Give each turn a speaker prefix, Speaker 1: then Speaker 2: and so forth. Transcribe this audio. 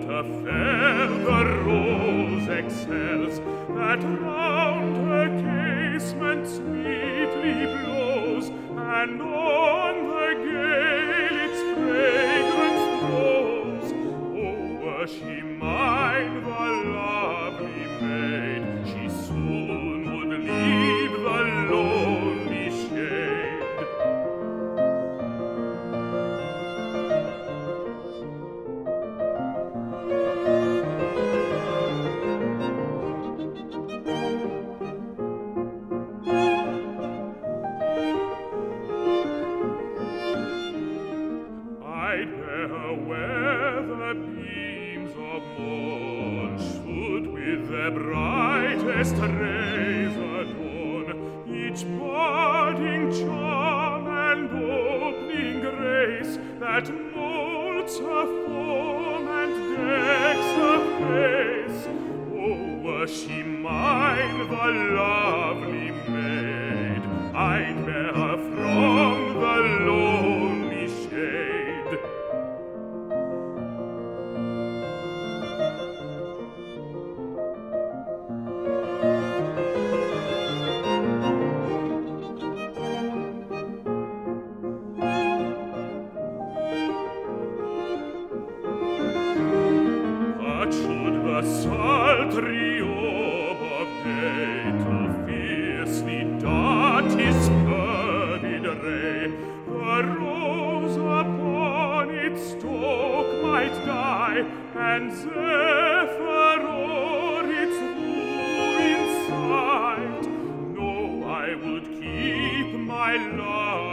Speaker 1: a fair the rose excels, that round her casement sweetly blows, and on the gale its fragrance throws. Oh, were she mine, the lovely maid, she soon would leave the lonely shade. I'd bear her where the beams of morn should with their brightest rays adorn each budding charm and opening grace that molds her form and decks her face. Oh, were she mine, the lovely maid, I'd bear her from the lonely shade. But should the sultry orb of day too fiercely dart his fervid ray, the rose upon its stalk might die, and zephyr o'er its ruin sight. No, I would keep my love